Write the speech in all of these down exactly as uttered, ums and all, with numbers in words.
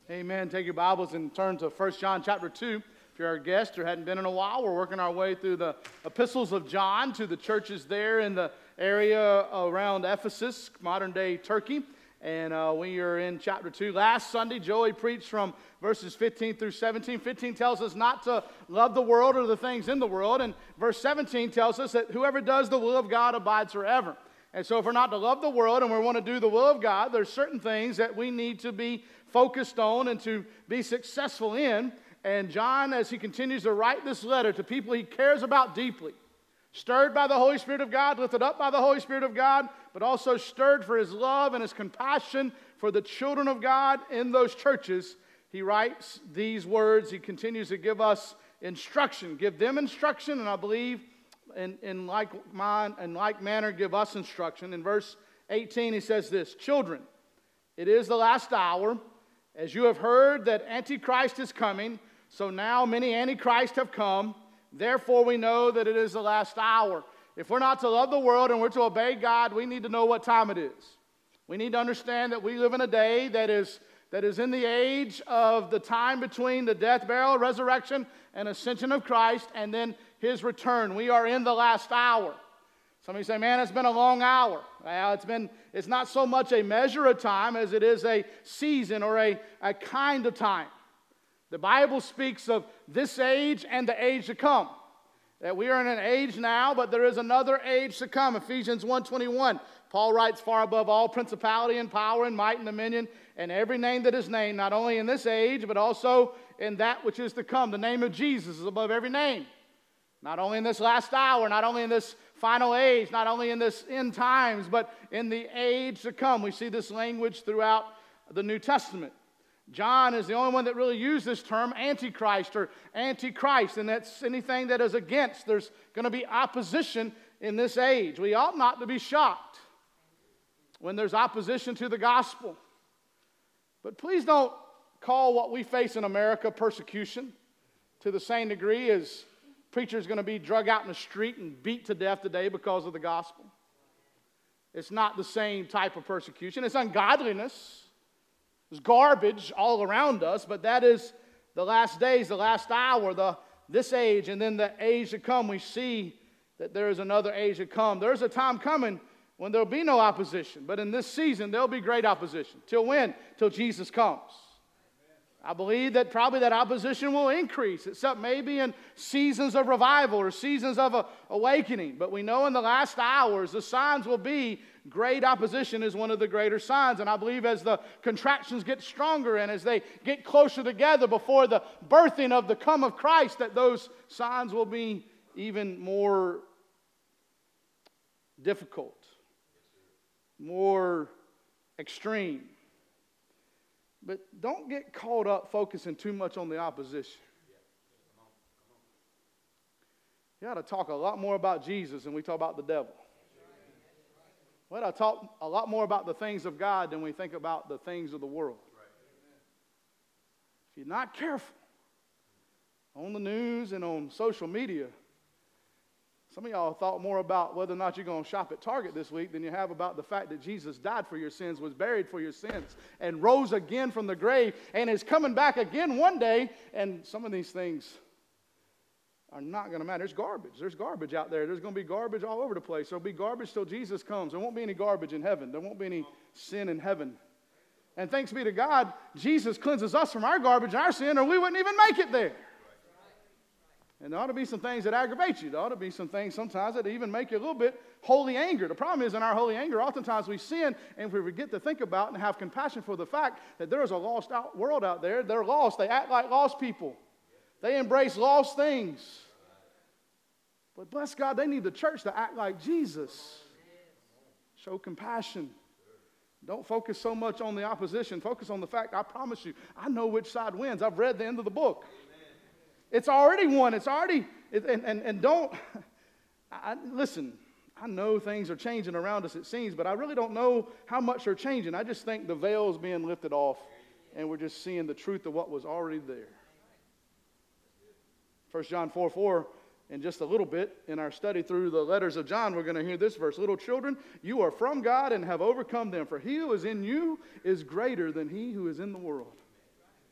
Amen. Take your Bibles and turn to First John chapter two. If you're our guest or hadn't been in a while, we're working our way through the epistles of John to the churches there in the area around Ephesus, modern-day Turkey. And uh, we are in chapter two. Last Sunday, Joey preached from verses fifteen through seventeen. fifteen tells us not to love the world or the things in the world. And verse seventeen tells us that whoever does the will of God abides forever. And so if we're not to love the world and we want to do the will of God, there's certain things that we need to be focused on and to be successful in. And John, as he continues to write this letter to people he cares about deeply, stirred by the Holy Spirit of God, lifted up by the Holy Spirit of God, but also stirred for his love and his compassion for the children of God in those churches, he writes these words. He continues to give us instruction, give them instruction, and I believe in, in like mind and like manner give us instruction. In verse eighteen, he says this: "Children, it is the last hour. As you have heard that Antichrist is coming, so now many Antichrists have come. Therefore we know that it is the last hour." If we're not to love the world and we're to obey God, we need to know what time it is. We need to understand that we live in a day that is, that is in the age of the time between the death, burial, resurrection, and ascension of Christ, and then his return. We are in the last hour. Somebody say, "Man, it's been a long hour." Well, it's been, it's not so much a measure of time as it is a season or a, a kind of time. The Bible speaks of this age and the age to come. That we are in an age now, but there is another age to come. Ephesians one twenty-one, Paul writes, "Far above all principality and power and might and dominion, and every name that is named, not only in this age, but also in that which is to come." The name of Jesus is above every name. Not only in this last hour, not only in this final age, not only in this end times, but in the age to come. We see this language throughout the New Testament. John is the only one that really used this term, Antichrist or Antichrist, and that's anything that is against. There's going to be opposition in this age. We ought not to be shocked when there's opposition to the gospel. But please don't call what we face in America persecution to the same degree as preachers going to be drug out in the street and beat to death today because of the gospel. It's not the same type of persecution. It's ungodliness. There's garbage all around us, but that is the last days, the last hour, the this age, and then the age to come. We see that there is another age to come. There's a time coming when there will be no opposition, but in this season there will be great opposition. Till when? Till Jesus comes. I believe that probably that opposition will increase, except maybe in seasons of revival or seasons of a, awakening. But we know in the last hours, the signs will be great opposition is one of the greater signs. And I believe as the contractions get stronger and as they get closer together before the birthing of the come of Christ, that those signs will be even more difficult, more extreme. But don't get caught up focusing too much on the opposition. You ought to talk a lot more about Jesus than we talk about the devil. We ought to talk a lot more about the things of God than we think about the things of the world. If you're not careful on the news and on social media, some of y'all thought more about whether or not you're going to shop at Target this week than you have about the fact that Jesus died for your sins, was buried for your sins, and rose again from the grave, and is coming back again one day. And some of these things are not going to matter. There's garbage. There's garbage out there. There's going to be garbage all over the place. There'll be garbage till Jesus comes. There won't be any garbage in heaven. There won't be any sin in heaven. And thanks be to God, Jesus cleanses us from our garbage and our sin, or we wouldn't even make it there. And there ought to be some things that aggravate you. There ought to be some things sometimes that even make you a little bit holy anger. The problem is in our holy anger, oftentimes we sin and we forget to think about and have compassion for the fact that there is a lost out world out there. They're lost. They act like lost people. They embrace lost things. But bless God, they need the church to act like Jesus. Show compassion. Don't focus so much on the opposition. Focus on the fact, I promise you, I know which side wins. I've read the end of the book. It's already won. It's already, and, and, and don't, I, listen, I know things are changing around us, it seems, but I really don't know how much they're changing. I just think the veil is being lifted off, and we're just seeing the truth of what was already there. First John four four, in just a little bit, in our study through the letters of John, we're going to hear this verse. "Little children, you are from God and have overcome them, for he who is in you is greater than he who is in the world."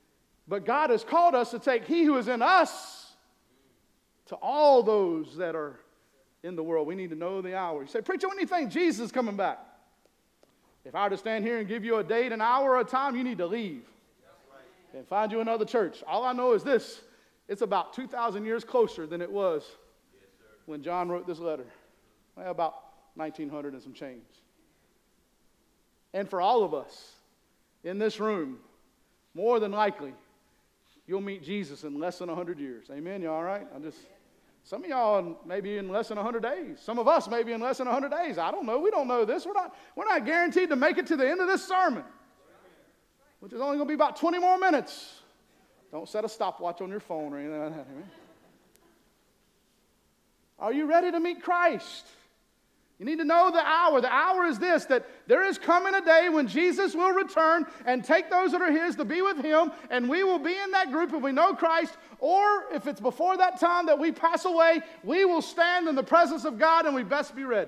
But God has called us to take he who is in us to all those that are in the world. We need to know the hour. You say, preacher, when do you think Jesus is coming back? If I were to stand here and give you a date, an hour, or a time, you need to leave and find you another church. All I know is this. It's about two thousand years closer than it was when John wrote this letter. Well, about nineteen hundred and some change. And for all of us in this room, more than likely, you'll meet Jesus in less than one hundred years. Amen? You all right? I just, some of y'all maybe in less than one hundred days. Some of us maybe in less than one hundred days. I don't know. We don't know this. We're not, we're not guaranteed to make it to the end of this sermon, which is only going to be about twenty more minutes. Don't set a stopwatch on your phone or anything like that. Amen? Are you ready to meet Christ? You need to know the hour. The hour is this, that there is coming a day when Jesus will return and take those that are his to be with him, and we will be in that group if we know Christ, or if it's before that time that we pass away, we will stand in the presence of God, and we best be ready.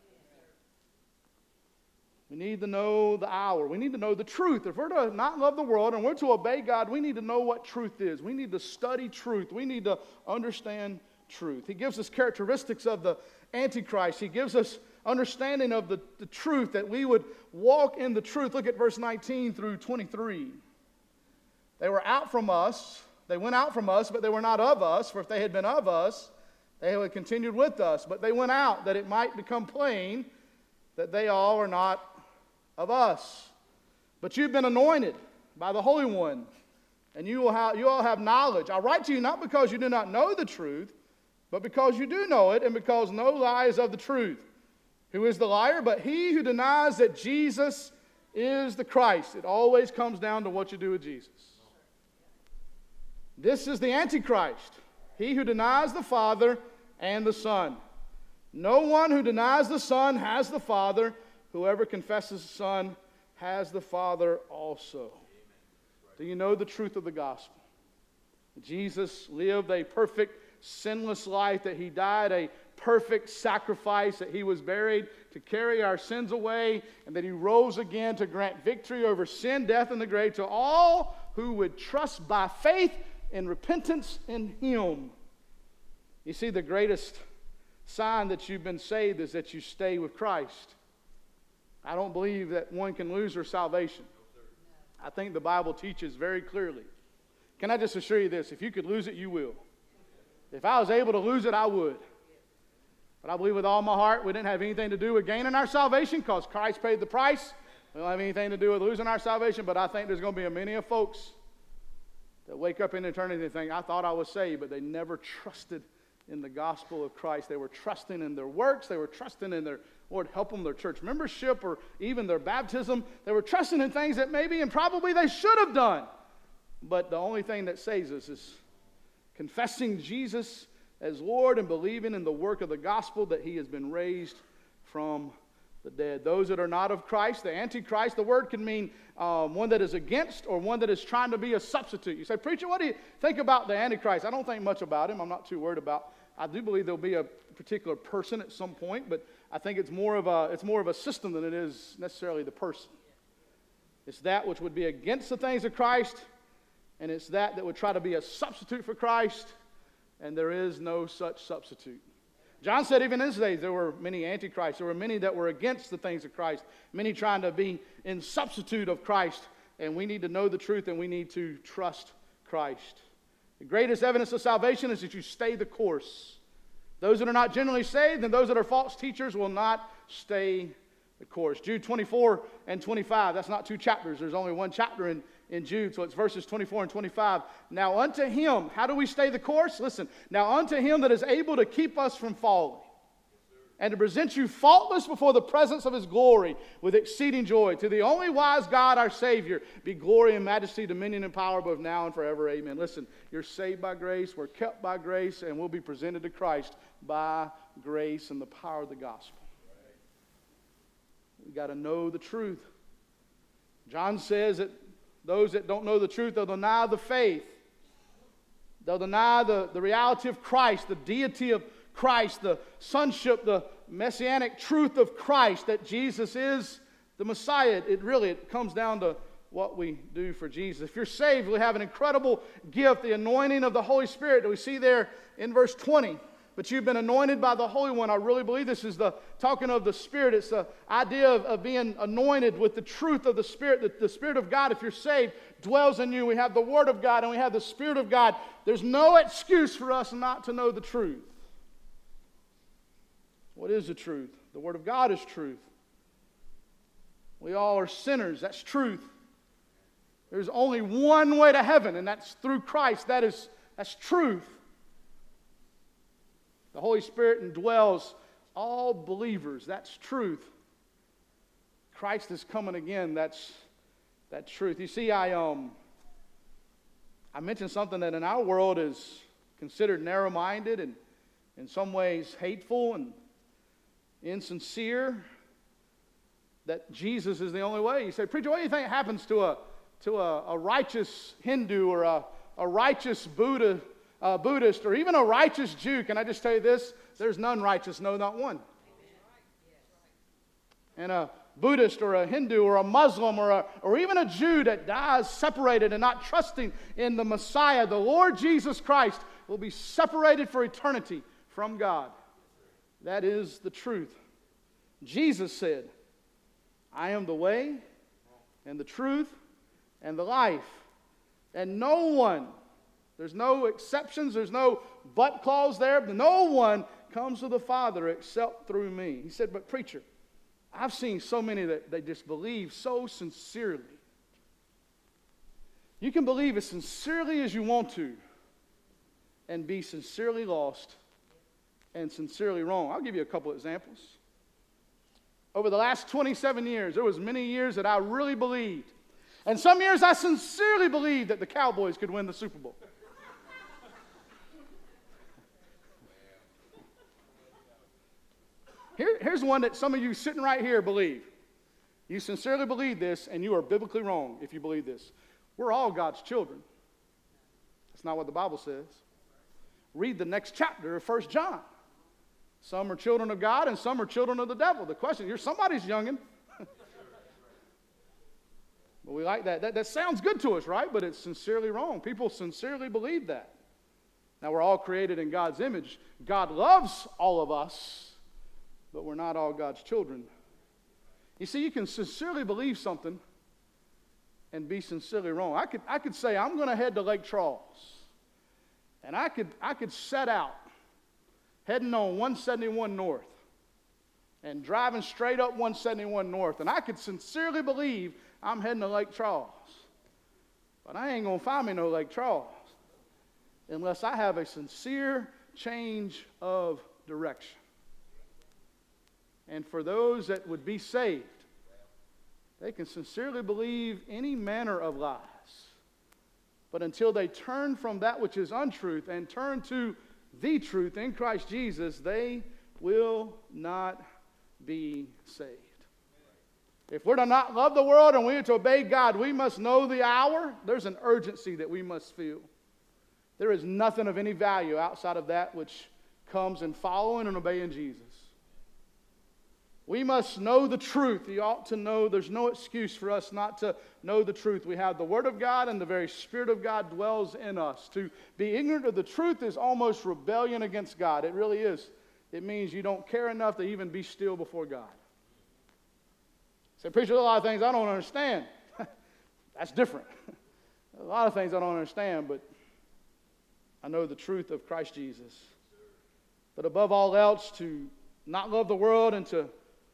We need to know the hour. We need to know the truth. If we're to not love the world and we're to obey God, we need to know what truth is. We need to study truth. We need to understand truth. He gives us characteristics of the Antichrist. He gives us understanding of the, the truth, that we would walk in the truth. Look at verse nineteen through twenty-three. They were out from us. They went out from us, but they were not of us. For if they had been of us, they would have continued with us. But they went out that it might become plain that they all are not of us. But you've been anointed by the Holy One, and you will have, you all have knowledge. I write to you not because you do not know the truth, but because you do know it, and because no lie is of the truth. Who is the liar? But he who denies that Jesus is the Christ. It always comes down to what you do with Jesus. This is the Antichrist, he who denies the Father and the Son. No one who denies the Son has the Father. Whoever confesses the Son has the Father also. Do you know the truth of the gospel? Jesus lived a perfect, sinless life, that he died a perfect sacrifice, that he was buried to carry our sins away, and that he rose again to grant victory over sin, death, and the grave to all who would trust by faith and repentance in him. You see, the greatest sign that you've been saved is that you stay with Christ. I don't believe that one can lose their salvation. I think the Bible teaches very clearly. Can I just assure you this? If you could lose it, you will. If I was able to lose it, I would. But I believe with all my heart we didn't have anything to do with gaining our salvation, because Christ paid the price. We don't have anything to do with losing our salvation, but I think there's going to be a many of folks that wake up in eternity and think, I thought I was saved, but they never trusted in the gospel of Christ. They were trusting in their works. They were trusting in their, Lord, help them, their church membership, or even their baptism. They were trusting in things that maybe and probably they should have done. But the only thing that saves us is confessing Jesus as Lord and believing in the work of the gospel, that he has been raised from the dead. Those that are not of Christ, the Antichrist, the word can mean um, one that is against, or one that is trying to be a substitute. You say, preacher, what do you think about the Antichrist? I don't think much about him. I'm not too worried about. I do believe there'll be a particular person at some point, but I think it's more of a it's more of a system than it is necessarily the person. It's that which would be against the things of Christ, and it's that that would try to be a substitute for Christ, and there is no such substitute. John said even in his days there were many antichrists. There were many that were against the things of Christ, many trying to be in substitute of Christ, and we need to know the truth, and we need to trust Christ. The greatest evidence of salvation is that you stay the course. Those that are not generally saved and those that are false teachers will not stay the course. Jude twenty-four and twenty-five, that's not two chapters. There's only one chapter in, in Jude, so it's verses twenty-four and twenty-five. Now unto him, how do we stay the course? Listen, now unto him that is able to keep us from falling, and to present you faultless before the presence of his glory with exceeding joy. To the only wise God, our Savior, be glory and majesty, dominion and power, both now and forever. Amen. Listen, you're saved by grace, we're kept by grace, and we'll be presented to Christ by grace and the power of the gospel. We've got to know the truth. John says that those that don't know the truth, they'll deny the faith. They'll deny the, the reality of Christ, the deity of Christ, the sonship, the messianic truth of Christ, that Jesus is the Messiah. It really it comes down to what we do for Jesus. If you're saved, we have an incredible gift, the anointing of the Holy Spirit that we see there in verse twenty. But you've been anointed by the Holy One. I really believe this is the talking of the Spirit. It's the idea of, of being anointed with the truth of the Spirit. The, the Spirit of God, if you're saved, dwells in you. We have the Word of God and we have the Spirit of God. There's no excuse for us not to know the truth. What is the truth? The Word of God is truth. We all are sinners. That's truth. There's only one way to heaven, and that's through Christ. That is, that's truth. The Holy Spirit indwells all believers. That's truth. Christ is coming again. That's that's truth. You see, I um I mentioned something that in our world is considered narrow-minded and in some ways hateful and insincere. That Jesus is the only way. You say, preacher, what do you think happens to a to a, a righteous Hindu or a, a righteous Buddha? Uh, Buddhist, or even a righteous Jew? Can I just tell you this? There's none righteous, no, not one. And a Buddhist or a Hindu or a Muslim or, a, or even a Jew that dies separated and not trusting in the Messiah, the Lord Jesus Christ, will be separated for eternity from God. That is the truth. Jesus said, I am the way and the truth and the life, and no one, there's no exceptions, there's no but clause there. No one comes to the Father except through me. He said, but preacher, I've seen so many that they just believe so sincerely. You can believe as sincerely as you want to and be sincerely lost and sincerely wrong. I'll give you a couple examples. Over the last twenty-seven years, there was many years that I really believed. And some years I sincerely believed that the Cowboys could win the Super Bowl. Here, here's one that some of you sitting right here believe. You sincerely believe this, and you are biblically wrong if you believe this. We're all God's children. That's not what the Bible says. Read the next chapter of First John. Some are children of God, and some are children of the devil. The question, you're somebody's youngin'. But we like that. that. That sounds good to us, right? But it's sincerely wrong. People sincerely believe that. Now, we're all created in God's image. God loves all of us, but we're not all God's children. You see, you can sincerely believe something and be sincerely wrong. I could, I could say, I'm going to head to Lake Charles. And I could, I could set out heading on one seventy-one North and driving straight up one seventy-one North. And I could sincerely believe I'm heading to Lake Charles. But I ain't going to find me no Lake Charles unless I have a sincere change of direction. And for those that would be saved, they can sincerely believe any manner of lies. But until they turn from that which is untruth and turn to the truth in Christ Jesus, they will not be saved. If we're to not love the world and we are to obey God, we must know the hour. There's an urgency that we must feel. There is nothing of any value outside of that which comes in following and obeying Jesus. We must know the truth. You ought to know there's no excuse for us not to know the truth. We have the Word of God, and the very Spirit of God dwells in us. To be ignorant of the truth is almost rebellion against God. It really is. It means you don't care enough to even be still before God. Say, preacher, a lot of things I don't understand. That's different. A lot of things I don't understand, but I know the truth of Christ Jesus. But above all else, to not love the world and to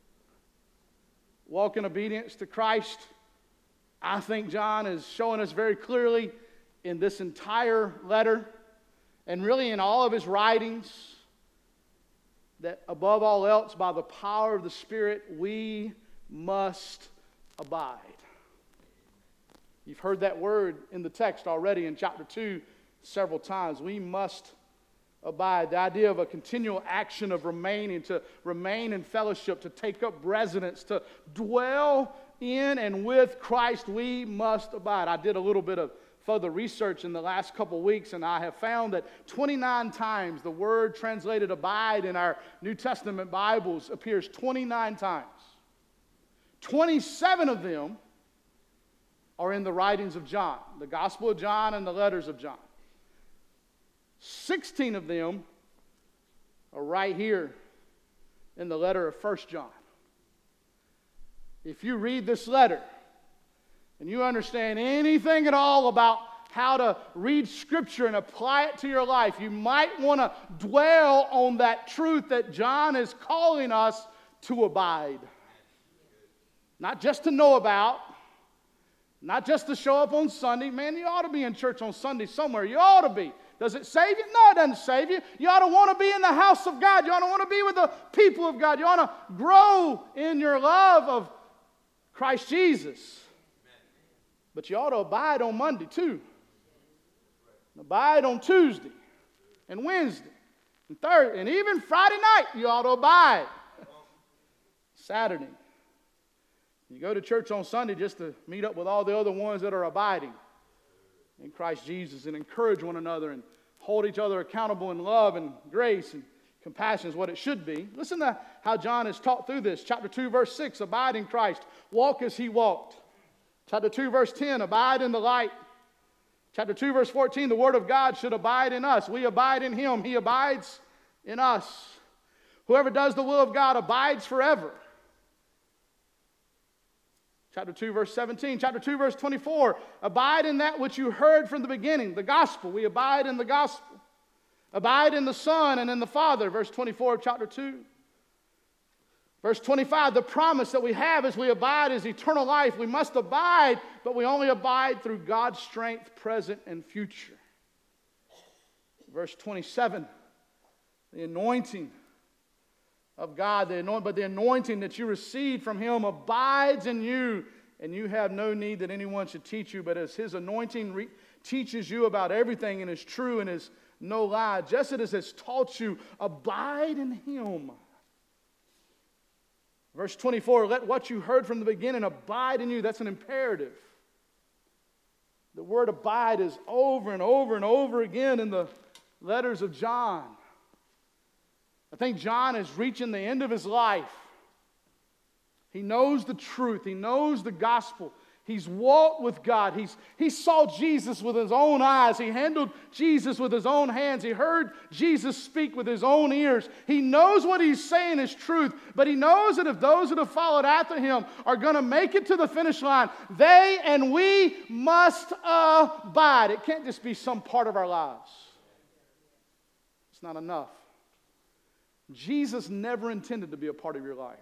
walk in obedience to Christ, I think John is showing us very clearly in this entire letter and really in all of his writings that above all else, by the power of the Spirit, we must abide. You've heard that word in the text already in chapter two several times. We must abide. The idea of a continual action of remaining, to remain in fellowship, to take up residence, to dwell in and with Christ, we must abide. I did a little bit of further research in the last couple of weeks, and I have found that twenty-nine times the word translated abide in our New Testament Bibles appears twenty-nine times. twenty-seven of them are in the writings of John, the Gospel of John and the letters of John. sixteen of them are right here in the letter of First John. If you read this letter and you understand anything at all about how to read Scripture and apply it to your life, you might want to dwell on that truth that John is calling us to abide. Not just to know about, not just to show up on Sunday. Man, you ought to be in church on Sunday somewhere. You ought to be. Does it save you? No, it doesn't save you. You ought to want to be in the house of God. You ought to want to be with the people of God. You ought to grow in your love of Christ Jesus. But you ought to abide on Monday too. Abide on Tuesday and Wednesday and Thursday and even Friday night you ought to abide. Saturday. You go to church on Sunday just to meet up with all the other ones that are abiding in Christ Jesus and encourage one another and hold each other accountable in love and grace and compassion is what it should be. Listen to how John is taught through this. Chapter two, verse six, abide in Christ. Walk as he walked. Chapter two, verse ten, abide in the light. Chapter two, verse fourteen, the word of God should abide in us. We abide in him. He abides in us. Whoever does the will of God abides forever. Chapter two, verse seventeen. Chapter two, verse twenty-four. Abide in that which you heard from the beginning, the gospel. We abide in the gospel. Abide in the Son and in the Father. Verse twenty-four of chapter two. Verse twenty-five, the promise that we have as we abide is eternal life. We must abide, but we only abide through God's strength, present and future. Verse twenty-seven, the anointing of God, the anoint, but the anointing that you receive from him abides in you, and you have no need that anyone should teach you, but as his anointing re- teaches you about everything and is true and is no lie, just as it has taught you, abide in him. Verse twenty-four, let what you heard from the beginning abide in you. That's an imperative. The word abide is over and over and over again in the letters of John. I think John is reaching the end of his life. He knows the truth. He knows the gospel. He's walked with God. He's, he saw Jesus with his own eyes. He handled Jesus with his own hands. He heard Jesus speak with his own ears. He knows what he's saying is truth, but he knows that if those that have followed after him are going to make it to the finish line, they and we must abide. It can't just be some part of our lives. It's not enough. Jesus never intended to be a part of your life.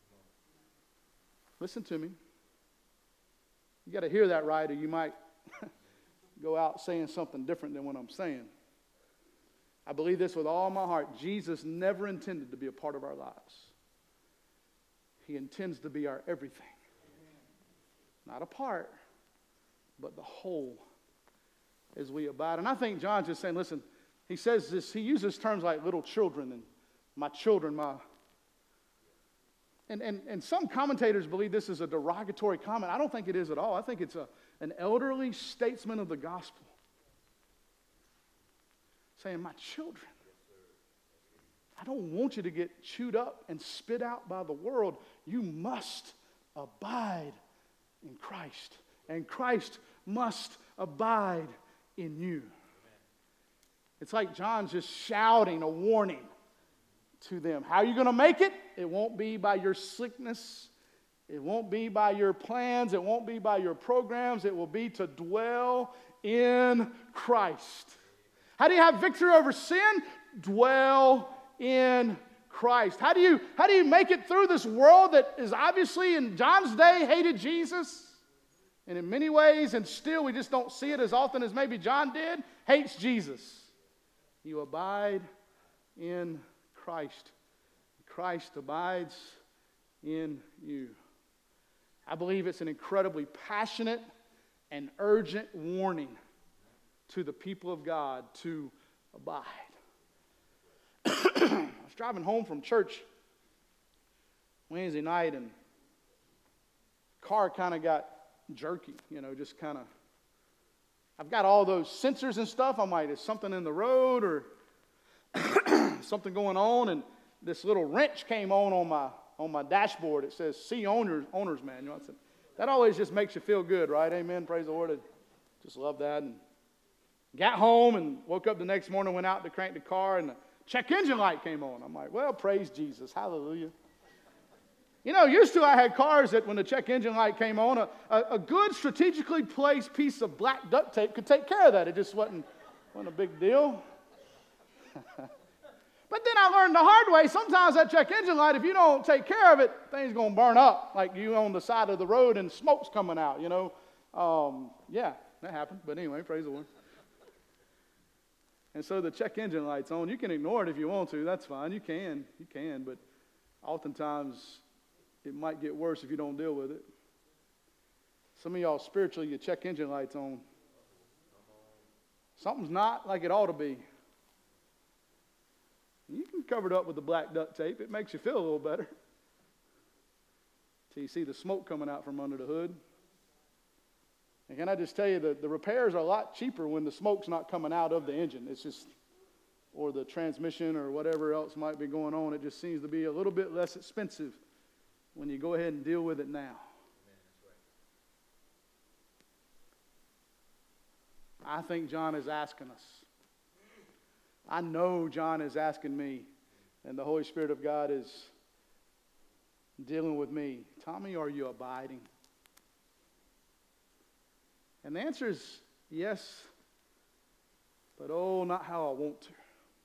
Listen to me. You got to hear that right, or you might go out saying something different than what I'm saying. I believe this with all my heart. Jesus never intended to be a part of our lives. He intends to be our everything. Not a part, but the whole as we abide. And I think John's just saying, listen, he says this, he uses terms like little children and my children, my... And, and, and some commentators believe this is a derogatory comment. I don't think it is at all. I think it's a, an elderly statesman of the gospel saying, my children, I don't want you to get chewed up and spit out by the world. You must abide in Christ, and Christ must abide in you. It's like John's just shouting a warning to them. How are you going to make it? It won't be by your slickness. It won't be by your plans. It won't be by your programs. It will be to dwell in Christ. How do you have victory over sin? Dwell in Christ. How do you, how do you make it through this world that is obviously in John's day hated Jesus? And in many ways, and still we just don't see it as often as maybe John did, hates Jesus. You abide in Christ. Christ abides in you. I believe it's an incredibly passionate and urgent warning to the people of God to abide. I was driving home from church Wednesday night, and the car kind of got jerky, you know, just kind of. I've got all those sensors and stuff. I'm like, is something in the road or something going on? And this little wrench came on on my on my dashboard. It says "See owner's owner's manual." I said, That always just makes you feel good, right? Amen. Praise the Lord. I just love that. And got home and woke up the next morning, went out to crank the car, and the check engine light came on. I'm like, well, praise Jesus. Hallelujah. You know, used to I had cars that when the check engine light came on, a, a, a good strategically placed piece of black duct tape could take care of that. It just wasn't, wasn't a big deal. But then I learned the hard way. Sometimes that check engine light, if you don't take care of it, things going to burn up. Like you on the side of the road and smoke's coming out, you know. Um, yeah, that happened. But anyway, praise the Lord. And so the check engine light's on. You can ignore it if you want to. That's fine. You can. You can. But oftentimes it might get worse if you don't deal with it. Some of y'all spiritually, your check engine light's on. Something's not like it ought to be. You can cover it up with the black duct tape. It makes you feel a little better. Till you see the smoke coming out from under the hood. And can I just tell you that the repairs are a lot cheaper when the smoke's not coming out of the engine. It's just, or the transmission or whatever else might be going on. It just seems to be a little bit less expensive when you go ahead and deal with it now. I think John is asking us. I know John is asking me, and the Holy Spirit of God is dealing with me. Tommy, are you abiding? And the answer is yes, but oh, not how I want to.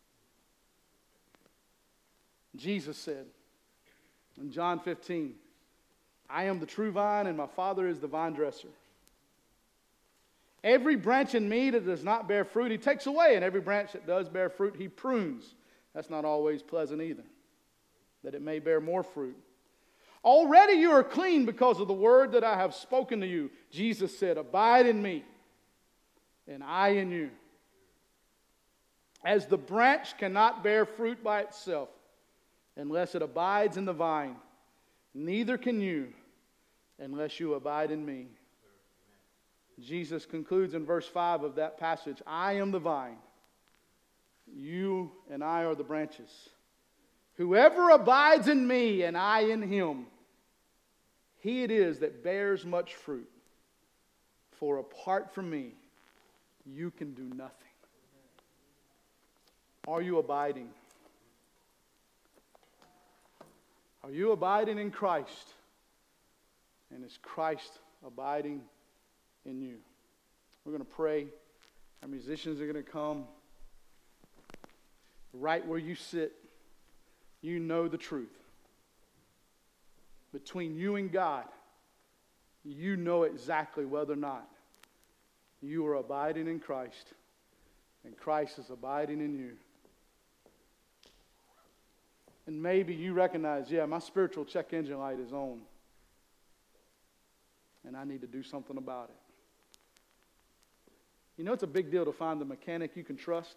Jesus said in John fifteen, I am the true vine, and my Father is the vine dresser. Every branch in me that does not bear fruit, he takes away. And every branch that does bear fruit, he prunes. That's not always pleasant either, that it may bear more fruit. Already you are clean because of the word that I have spoken to you. Jesus said, abide in me, and I in you. As the branch cannot bear fruit by itself unless it abides in the vine, neither can you unless you abide in me. Jesus concludes in verse five of that passage, I am the vine, you and I are the branches. Whoever abides in me and I in him, he it is that bears much fruit. For apart from me, you can do nothing. Are you abiding? Are you abiding in Christ? And is Christ abiding in you? We're going to pray. Our musicians are going to come. Right where you sit, you know the truth. Between you and God, you know exactly whether or not you are abiding in Christ and Christ is abiding in you. And maybe you recognize, yeah, my spiritual check engine light is on, and I need to do something about it. You know, it's a big deal to find the mechanic you can trust.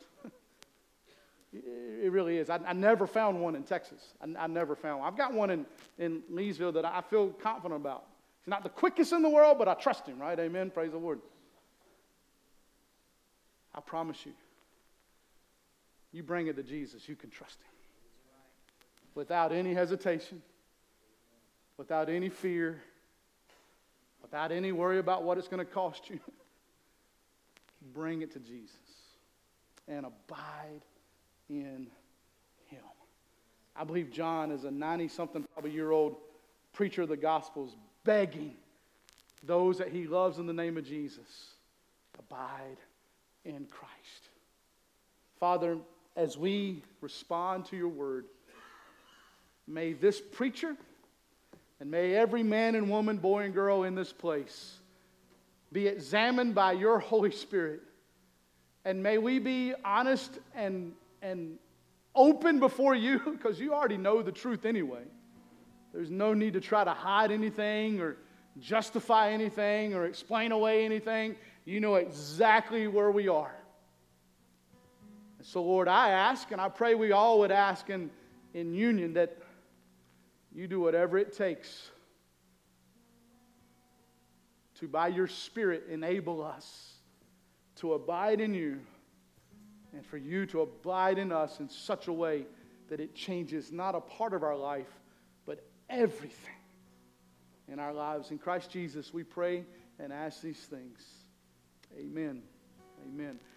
It really is. I, I never found one in Texas. I, I never found one. I've got one in, in Leesville that I feel confident about. He's not the quickest in the world, but I trust him, right? Amen. Praise the Lord. I promise you, you bring it to Jesus, you can trust him. Without any hesitation, without any fear, without any worry about what it's going to cost you. Bring it to Jesus and abide in him. I believe John is a ninety-something, probably year-old preacher of the Gospels, begging those that he loves in the name of Jesus, abide in Christ. Father, as we respond to your word, may this preacher and may every man and woman, boy and girl in this place be examined by your Holy Spirit. And may we be honest and, and open before you, because you already know the truth anyway. There's no need to try to hide anything or justify anything or explain away anything. You know exactly where we are. And so, Lord, I ask, and I pray we all would ask in, in union, that you do whatever it takes to, by your Spirit, enable us to abide in you and for you to abide in us in such a way that it changes not a part of our life, but everything in our lives. In Christ Jesus, we pray and ask these things. Amen. Amen.